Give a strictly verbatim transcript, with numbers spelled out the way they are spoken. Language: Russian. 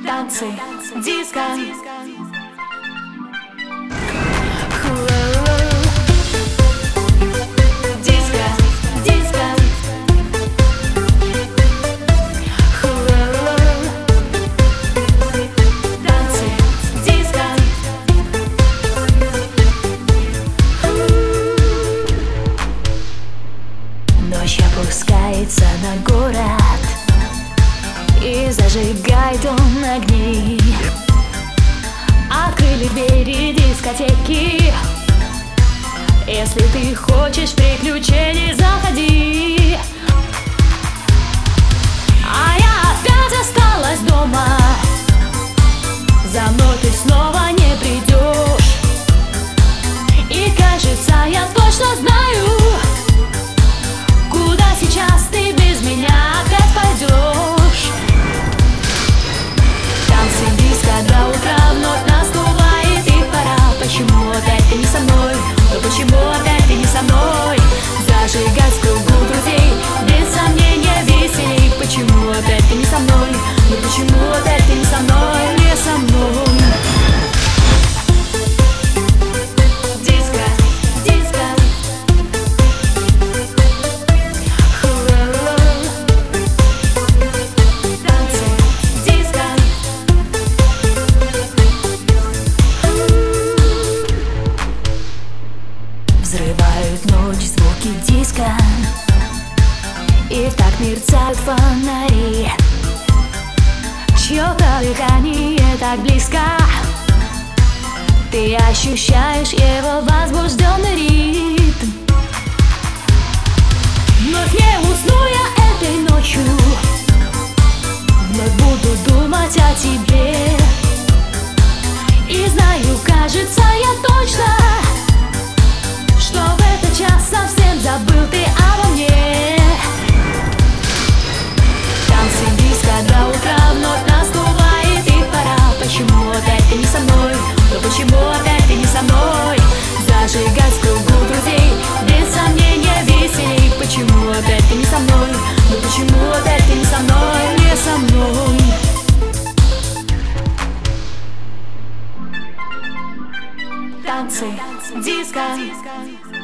Танцы, диско. Ночь опускается на город, и зажигает он огни. Открыли двери дискотеки. Если ты хочешь приключений, заходи. А я опять осталась дома. За мной ты снова не придешь. И кажется, я точно знаю, куда сейчас ты без меня опять пойдешь. Танцы, диско до утра вновь наступает их пора. Почему опять ты не со мной? Но почему опять ты не со мной? Зажигать в кругу друзей, без сомнения веселей. Почему опять ты не со мной? Но почему опять ты не со мной? Не со мной. Взрывают ночь звуки диска, и так мерцают фонари. Чьё-то дыхание так близко, ты ощущаешь его возбужденный ритм. Вновь не усну я этой ночью, вновь буду думать о тебе. И знаю, кажется, я точно, что в этот час совсем забыл ты обо мне. Танцы, диско до утра вновь наступает их пора. Почему опять ты не со мной? Но почему опять ты не со мной? Зажигать в кругу друзей, без сомнения веселей. Почему опять ты не со мной? Но почему опять ты не со мной? Не со мной. Танцы, диско.